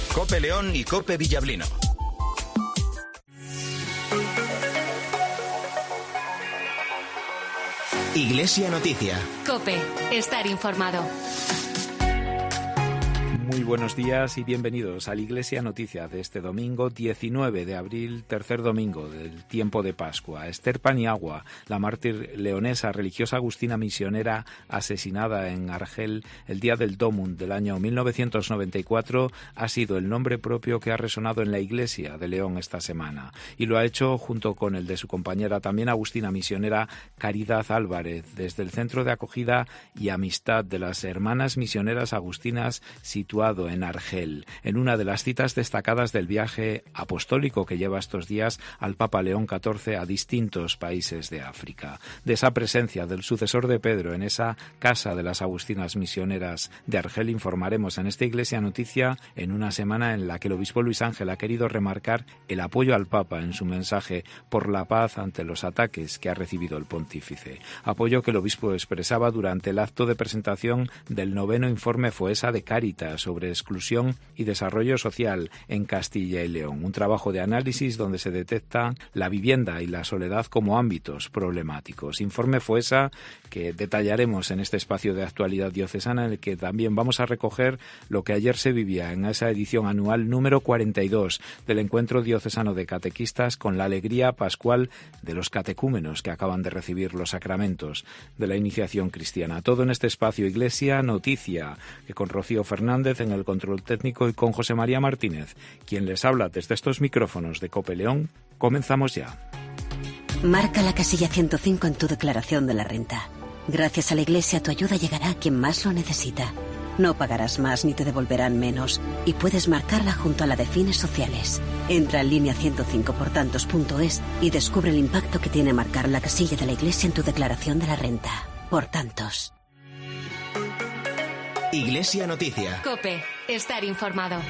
COPE León y COPE Villablino. Iglesia Noticia. COPE. Estar informado. Muy buenos días y bienvenidos a la Iglesia Noticia de este domingo 19 de abril, tercer domingo del tiempo de Pascua. Esther Paniagua, la mártir leonesa religiosa agustina misionera asesinada en Argel el día del Domund del año 1994, ha sido el nombre propio que ha resonado en la Iglesia de León esta semana. Y lo ha hecho junto con el de su compañera también agustina misionera Caridad Álvarez, desde el Centro de Acogida y Amistad de las Hermanas Misioneras Agustinas situado en Argel, en una de las citas destacadas del viaje apostólico que lleva estos días al Papa León XIV a distintos países de África. De esa presencia del sucesor de Pedro en esa casa de las agustinas misioneras de Argel informaremos en esta Iglesia Noticia, en una semana en la que el obispo Luis Ángel ha querido remarcar el apoyo al Papa en su mensaje por la paz ante los ataques que ha recibido el pontífice. Apoyo que el obispo expresaba durante el acto de presentación del 9º informe Foessa de Cáritas sobre exclusión y desarrollo social en Castilla y León, un trabajo de análisis donde se detecta la vivienda y la soledad como ámbitos problemáticos. Informe Foessa que detallaremos en este espacio de actualidad diocesana, en el que también vamos a recoger lo que ayer se vivía en esa edición anual número 42 del Encuentro Diocesano de Catequistas, con la alegría pascual de los catecúmenos que acaban de recibir los sacramentos de la iniciación cristiana. Todo en este espacio Iglesia Noticia, que con Rocío Fernández en el control técnico y con José María Martínez, quien les habla desde estos micrófonos de COPE León, comenzamos ya. Marca la casilla 105 en tu declaración de la renta. Gracias a la Iglesia tu ayuda llegará a quien más lo necesita. No pagarás más ni te devolverán menos y puedes marcarla junto a la de fines sociales. Entra en línea 105portantos.es y descubre el impacto que tiene marcar la casilla de la Iglesia en tu declaración de la renta. Por tantos. Iglesia Noticia. COPE. Estar informado.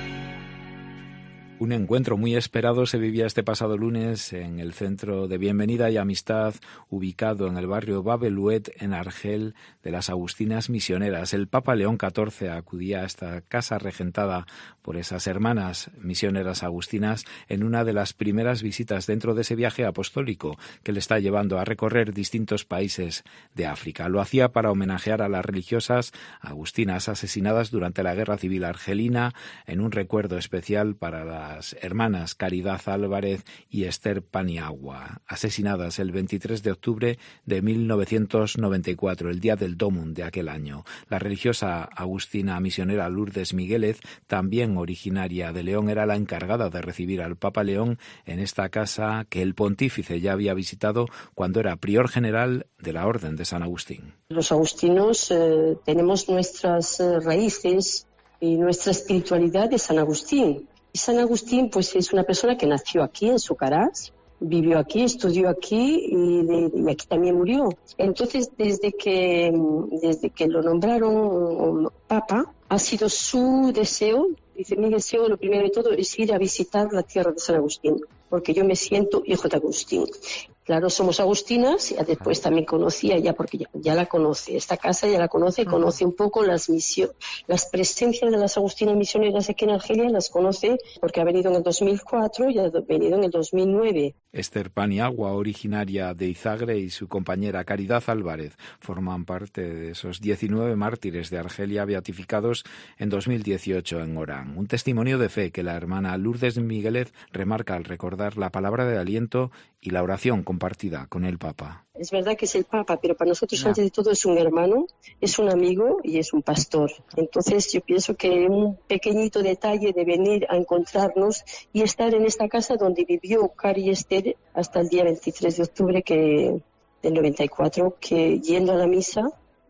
Un encuentro muy esperado se vivía este pasado lunes en el Centro de Bienvenida y Amistad, ubicado en el barrio Babeluet, en Argel, de las Agustinas Misioneras. El Papa León XIV acudía a esta casa regentada por esas hermanas misioneras agustinas en una de las primeras visitas dentro de ese viaje apostólico que le está llevando a recorrer distintos países de África. Lo hacía para homenajear a las religiosas agustinas asesinadas durante la Guerra Civil Argelina, en un recuerdo especial para las hermanas Caridad Álvarez y Esther Paniagua, asesinadas el 23 de octubre de 1994, el día del Domund de aquel año. La religiosa agustina misionera Lourdes Miguélez, también originaria de León, era la encargada de recibir al Papa León en esta casa que el pontífice ya había visitado cuando era prior general de la Orden de San Agustín. Los agustinos tenemos nuestras raíces y nuestra espiritualidad de San Agustín. Y San Agustín pues es una persona que nació aquí en Sucarás, vivió aquí, estudió aquí y aquí también murió. Entonces desde que lo nombraron Papa, ha sido su deseo, dice: mi deseo, lo primero de todo, es ir a visitar la tierra de San Agustín, porque yo me siento hijo de Agustín. Claro, somos agustinas, y después también conocía ya, porque ya la conoce, esta casa ya la conoce, conoce un poco las presencias de las agustinas misioneras aquí en Argelia, las conoce porque ha venido en el 2004 y ha venido en el 2009. Esther Paniagua, originaria de Izagre, y su compañera Caridad Álvarez forman parte de esos 19 mártires de Argelia beatificados en 2018 en Orán. Un testimonio de fe que la hermana Lourdes Miguélez remarca al recordar la palabra de aliento y la oración compartida con el Papa. Es verdad que es el Papa, pero para nosotros antes de todo es un hermano, es un amigo y es un pastor. Entonces yo pienso que un pequeñito detalle de venir a encontrarnos y estar en esta casa donde vivió Cari y Esther hasta el día 23 de octubre del 94, que yendo a la misa,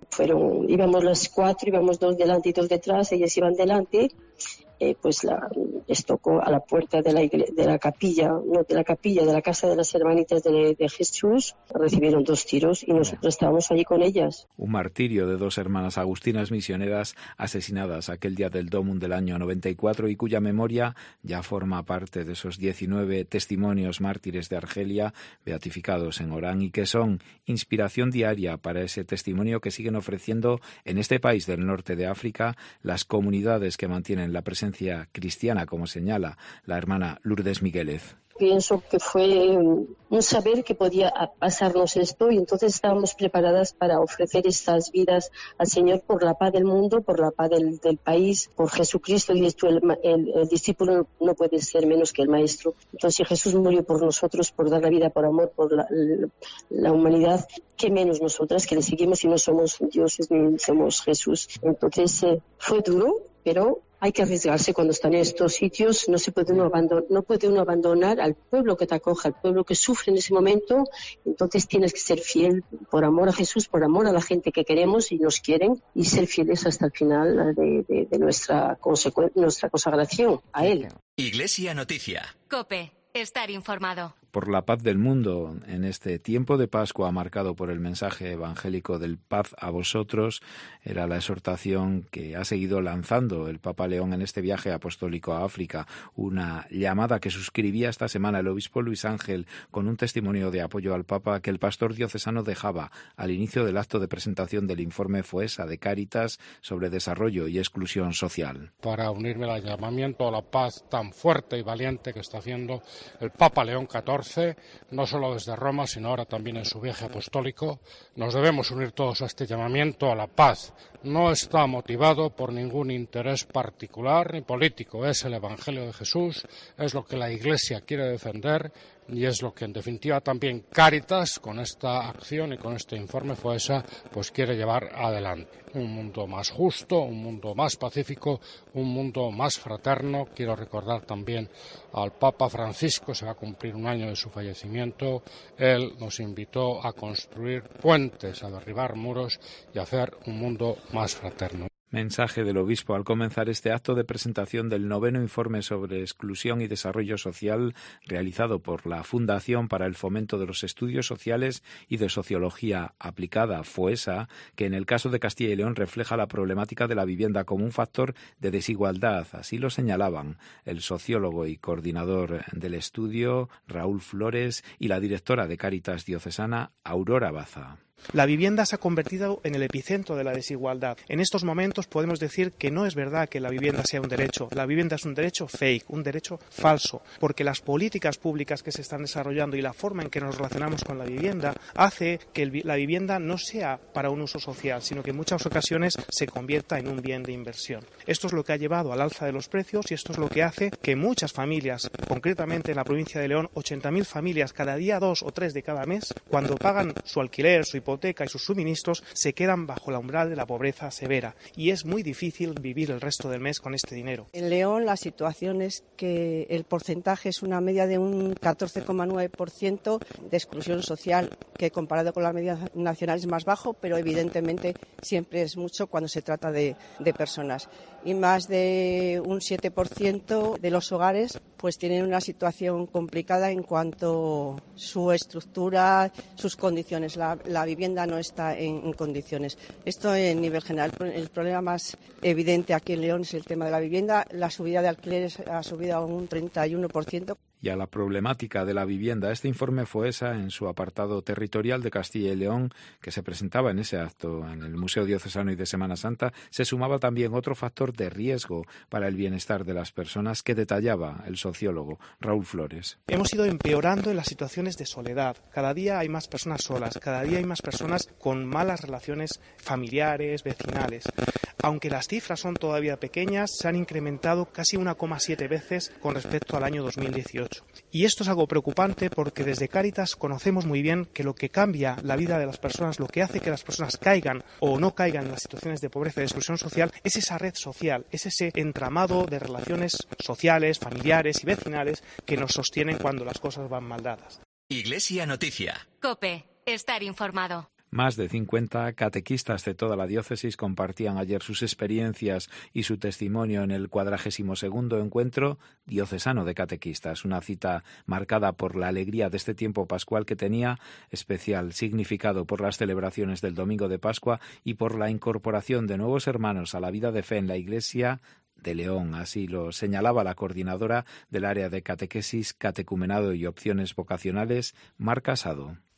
íbamos las 4, íbamos 2 delante y 2 detrás, ellas iban delante, pues les tocó a la puerta de la capilla de la casa de las hermanitas de Jesús, recibieron 2 tiros y nosotros estábamos allí con ellas. Un martirio de 2 hermanas agustinas misioneras asesinadas aquel día del Domund del año 94 y cuya memoria ya forma parte de esos 19 testimonios mártires de Argelia beatificados en Orán y que son inspiración diaria para ese testimonio que siguen ofreciendo en este país del norte de África las comunidades que mantienen la presencia experiencia cristiana, como señala la hermana Lourdes Miguélez. Pienso que fue un saber que podía pasarnos esto y entonces estábamos preparadas para ofrecer estas vidas al Señor por la paz del mundo, por la paz del país, por Jesucristo. Y esto el discípulo no puede ser menos que el maestro. Entonces, si Jesús murió por nosotros, por dar la vida, por amor, por la humanidad, ¿qué menos nosotras que le seguimos y no somos dioses ni somos Jesús? Entonces, fue duro, pero hay que arriesgarse cuando están en estos sitios. No puede uno abandonar al pueblo que te acoja, al pueblo que sufre en ese momento. Entonces tienes que ser fiel por amor a Jesús, por amor a la gente que queremos y nos quieren, y ser fieles hasta el final de nuestra consagración a Él. Iglesia Noticia. COPE. Estar informado. Por la paz del mundo, en este tiempo de Pascua marcado por el mensaje evangélico del paz a vosotros, era la exhortación que ha seguido lanzando el Papa León en este viaje apostólico a África, una llamada que suscribía esta semana el obispo Luis Ángel con un testimonio de apoyo al Papa que el pastor diocesano dejaba al inicio del acto de presentación del informe FOESA de Cáritas sobre desarrollo y exclusión social. Para unirme al llamamiento a la paz tan fuerte y valiente que está haciendo el Papa León XIV, no solo desde Roma, sino ahora también en su viaje apostólico, nos debemos unir todos a este llamamiento a la paz. No está motivado por ningún interés particular ni político, es el Evangelio de Jesús, es lo que la Iglesia quiere defender y es lo que en definitiva también Cáritas con esta acción y con este informe FOESA pues quiere llevar adelante. Un mundo más justo, un mundo más pacífico, un mundo más fraterno. Quiero recordar también al Papa Francisco, se va a cumplir un año de su fallecimiento. Él nos invitó a construir puentes, a derribar muros y a hacer un mundo más fraterno. Mensaje del obispo al comenzar este acto de presentación del 9º informe sobre exclusión y desarrollo social realizado por la Fundación para el Fomento de los Estudios Sociales y de Sociología Aplicada, FOESA, que en el caso de Castilla y León refleja la problemática de la vivienda como un factor de desigualdad. Así lo señalaban el sociólogo y coordinador del estudio, Raúl Flores, y la directora de Cáritas Diocesana, Aurora Baza. La vivienda se ha convertido en el epicentro de la desigualdad. En estos momentos podemos decir que no es verdad que la vivienda sea un derecho. La vivienda es un derecho fake, un derecho falso, porque las políticas públicas que se están desarrollando y la forma en que nos relacionamos con la vivienda hace que la vivienda no sea para un uso social, sino que en muchas ocasiones se convierta en un bien de inversión. Esto es lo que ha llevado al alza de los precios y esto es lo que hace que muchas familias, concretamente en la provincia de León, 80.000 familias, cada día 2 o 3 de cada mes, cuando pagan su alquiler, su hipoteca y sus suministros, se quedan bajo la umbral de la pobreza severa y es muy difícil vivir el resto del mes con este dinero. En León la situación es que el porcentaje es una media de un 14,9% de exclusión social, que comparado con la media nacional es más bajo, pero evidentemente siempre es mucho cuando se trata de personas. Y más de un 7% de los hogares pues tienen una situación complicada en cuanto a su estructura, sus condiciones. La vivienda no está en condiciones. Esto en nivel general. El problema más evidente aquí en León es el tema de la vivienda. La subida de alquileres ha subido a un 31%. Y a la problemática de la vivienda, este informe FOESA, en su apartado territorial de Castilla y León, que se presentaba en ese acto en el Museo Diocesano y de Semana Santa, se sumaba también otro factor de riesgo para el bienestar de las personas que detallaba el sociólogo Raúl Flores. Hemos ido empeorando en las situaciones de soledad. Cada día hay más personas solas, cada día hay más personas con malas relaciones familiares, vecinales. Aunque las cifras son todavía pequeñas, se han incrementado casi 1,7 veces con respecto al año 2018. Y esto es algo preocupante porque desde Cáritas conocemos muy bien que lo que cambia la vida de las personas, lo que hace que las personas caigan o no caigan en las situaciones de pobreza y de exclusión social, es esa red social, es ese entramado de relaciones sociales, familiares y vecinales que nos sostienen cuando las cosas van mal dadas. Iglesia Noticia. COPE. Estar informado. Más de 50 catequistas de toda la diócesis compartían ayer sus experiencias y su testimonio en el 42º Encuentro Diocesano de Catequistas, una cita marcada por la alegría de este tiempo pascual que tenía especial significado por las celebraciones del Domingo de Pascua y por la incorporación de nuevos hermanos a la vida de fe en la Iglesia de León. Así lo señalaba la coordinadora del área de catequesis, catecumenado y opciones vocacionales, Mar Casado.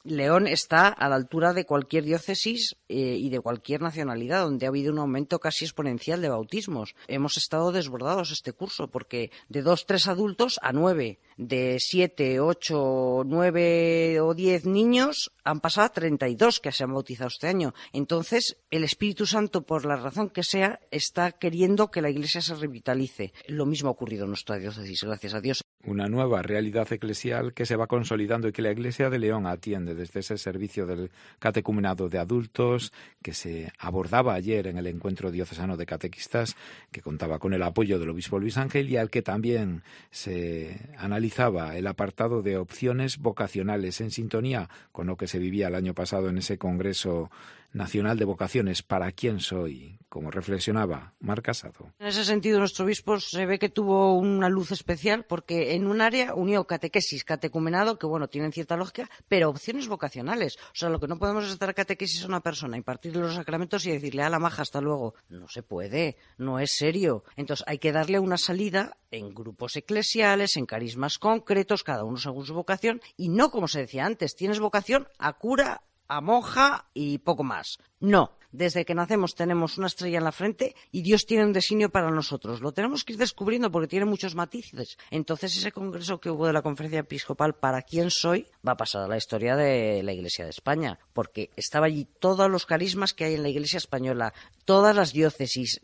León está a la altura de cualquier diócesis y de cualquier nacionalidad, donde ha habido un aumento casi exponencial de bautismos. Hemos estado desbordados este curso, porque de 2-3 adultos a 9, de 7, 8, 9 o 10 niños han pasado a 32 que se han bautizado este año. Entonces, el Espíritu Santo, por la razón que sea, está queriendo que la Iglesia se revitalice. Lo mismo ha ocurrido en nuestra diócesis, gracias a Dios. Una nueva realidad eclesial que se va consolidando y que la Iglesia de León atiende desde ese servicio del catecumenado de adultos que se abordaba ayer en el encuentro diocesano de catequistas, que contaba con el apoyo del obispo Luis Ángel, y al que también se analizaba el apartado de opciones vocacionales en sintonía con lo que se vivía el año pasado en ese Congreso Nacional de Vocaciones. ¿Para quién soy?, como reflexionaba Marc Casado. En ese sentido, nuestro obispo se ve que tuvo una luz especial, porque en un área unió catequesis, catecumenado, que bueno, tienen cierta lógica, pero opciones vocacionales. O sea, lo que no podemos es dar catequesis a una persona, impartirle los sacramentos y decirle, a la maja, hasta luego. No se puede, no es serio. Entonces hay que darle una salida en grupos eclesiales, en carismas concretos, cada uno según su vocación, y no como se decía antes, tienes vocación a cura, a monja y poco más. No, desde que nacemos tenemos una estrella en la frente y Dios tiene un designio para nosotros. Lo tenemos que ir descubriendo porque tiene muchos matices. Entonces ese congreso que hubo de la Conferencia Episcopal, ¿para quién soy?, va a pasar a la historia de la Iglesia de España, porque estaba allí todos los carismas que hay en la Iglesia española, todas las diócesis.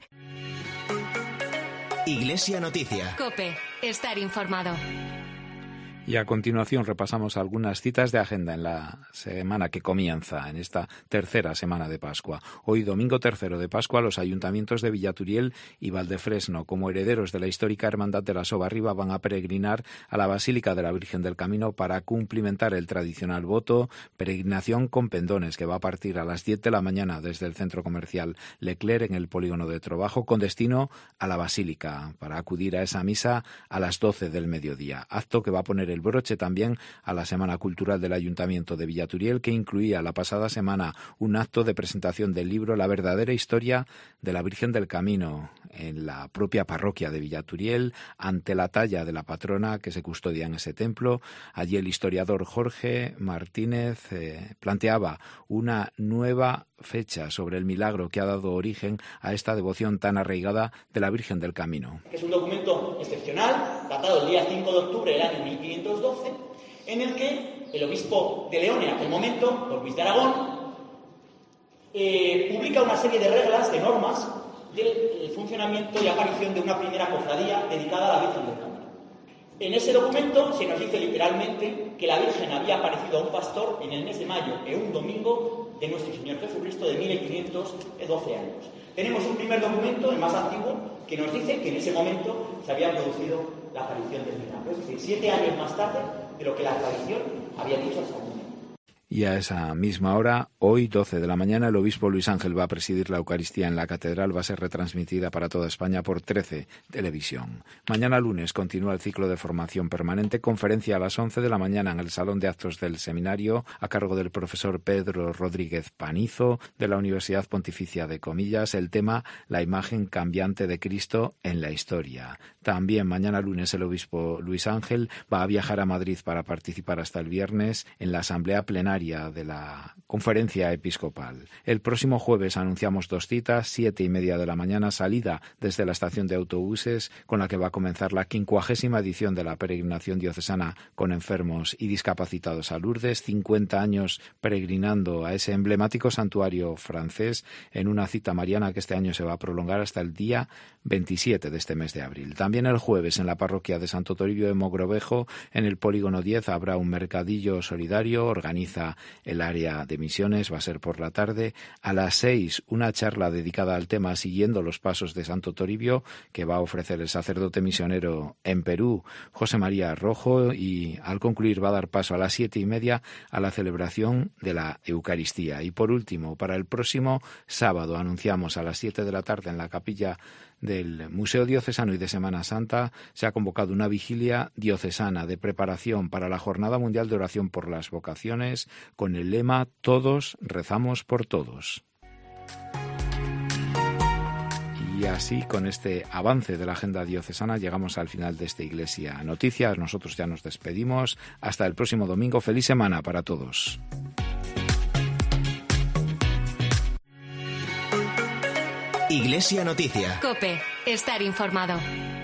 Iglesia Noticia. COPE. Estar informado. Y a continuación repasamos algunas citas de agenda en la semana que comienza, en esta tercera semana de Pascua. Hoy, domingo 3 de Pascua, los ayuntamientos de Villaturiel y Valdefresno, como herederos de la histórica Hermandad de la Sobarriba, van a peregrinar a la Basílica de la Virgen del Camino para cumplimentar el tradicional voto, peregrinación con pendones, que va a partir a las 10 de la mañana desde el centro comercial Leclerc en el polígono de Trobajo, con destino a la Basílica, para acudir a esa misa a las 12 del mediodía. Acto que va a poner el broche también a la Semana Cultural del Ayuntamiento de Villaturiel, que incluía la pasada semana un acto de presentación del libro La verdadera historia de la Virgen del Camino en la propia parroquia de Villaturiel, ante la talla de la patrona que se custodia en ese templo. Allí el historiador Jorge Martínez planteaba una nueva fecha sobre el milagro que ha dado origen a esta devoción tan arraigada de la Virgen del Camino. Es un documento excepcional, datado el día 5 de octubre del año 1512, en el que el obispo de León en aquel momento, don Luis de Aragón, publica una serie de reglas, de normas, del funcionamiento y aparición de una primera cofradía dedicada a la Virgen del Camino. En ese documento se nos dice literalmente que la Virgen había aparecido a un pastor en el mes de mayo, en un domingo de nuestro Señor Jesucristo de 1512 años. Tenemos un primer documento, el más antiguo, que nos dice que en ese momento se había producido la aparición del milagro. Es decir, 7 años más tarde de lo que la tradición había dicho hasta el momento. Y a esa misma hora, hoy 12 de la mañana, el obispo Luis Ángel va a presidir la Eucaristía en la Catedral. Va a ser retransmitida para toda España por 13 Televisión. Mañana lunes continúa el ciclo de formación permanente. Conferencia a las 11 de la mañana en el Salón de Actos del Seminario, a cargo del profesor Pedro Rodríguez Panizo, de la Universidad Pontificia de Comillas. El tema, la imagen cambiante de Cristo en la historia. También mañana lunes el obispo Luis Ángel va a viajar a Madrid para participar hasta el viernes en la asamblea plenaria de la Conferencia Episcopal. El próximo jueves anunciamos 2 citas, 7:30 de la mañana, salida desde la estación de autobuses, con la que va a comenzar la 50ª edición de la peregrinación diocesana con enfermos y discapacitados a Lourdes, 50 años peregrinando a ese emblemático santuario francés, en una cita mariana que este año se va a prolongar hasta el día 27 de este mes de abril. También el jueves en la parroquia de Santo Toribio de Mogrovejo, en el polígono 10, habrá un mercadillo solidario. Organiza el área de misiones, va a ser por la tarde. A las 6, una charla dedicada al tema Siguiendo los Pasos de Santo Toribio, que va a ofrecer el sacerdote misionero en Perú, José María Rojo, y al concluir va a dar paso a las 7:30 a la celebración de la Eucaristía. Y por último, para el próximo sábado, anunciamos a las 7 de la tarde en la capilla del Museo Diocesano y de Semana Santa, se ha convocado una vigilia diocesana de preparación para la Jornada Mundial de Oración por las Vocaciones, con el lema Todos rezamos por todos. Y así, con este avance de la agenda diocesana, llegamos al final de esta Iglesia Noticias. Nosotros ya nos despedimos. Hasta el próximo domingo. Feliz semana para todos. Iglesia Noticia. COPE. Estar informado.